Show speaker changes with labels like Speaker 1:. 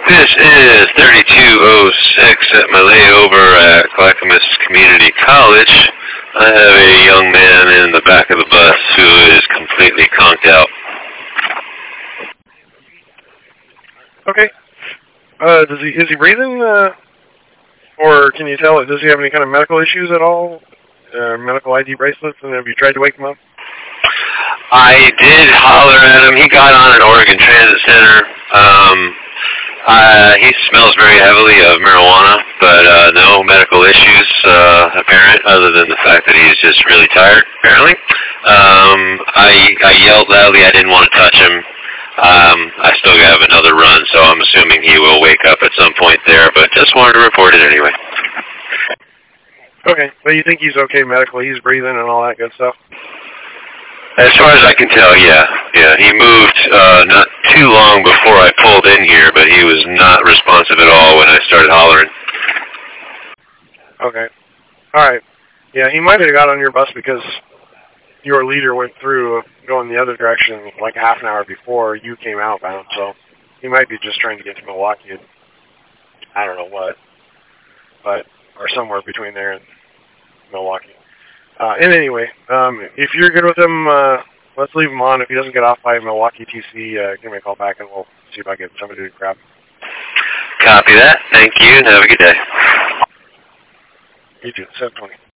Speaker 1: This is 3206 at my layover at Clackamas Community College. I have a young man in the back of the bus who is completely conked out.
Speaker 2: Okay. Is he breathing, or can you tell, does he have any kind of medical issues at all? Medical ID bracelets, and have you tried to wake him up?
Speaker 1: I did holler at him. He got on an Oregon Transit Center. He smells very heavily of marijuana, but no medical issues apparent other than the fact that he's just really tired, apparently. I yelled loudly. I didn't want to touch him. I still have another run, so I'm assuming he will wake up at some point there, but just wanted to report it anyway.
Speaker 2: Okay, but you think he's okay medically? He's breathing and all that good stuff?
Speaker 1: As far as I can tell, yeah. He moved not too long before I pulled in here, but he was not responsive at all when I started hollering.
Speaker 2: Okay. All right. Yeah, he might have got on your bus because your leader went through going the other direction like half an hour before you came outbound, so he might be just trying to get to Milwaukee. I don't know what, but or somewhere between there and Milwaukee. And anyway, if you're good with him, let's leave him on. If he doesn't get off by Milwaukee TC, give me a call back and we'll see if I can get somebody to grab him.
Speaker 1: Copy that. Thank you, and have a good day.
Speaker 2: You too. 720.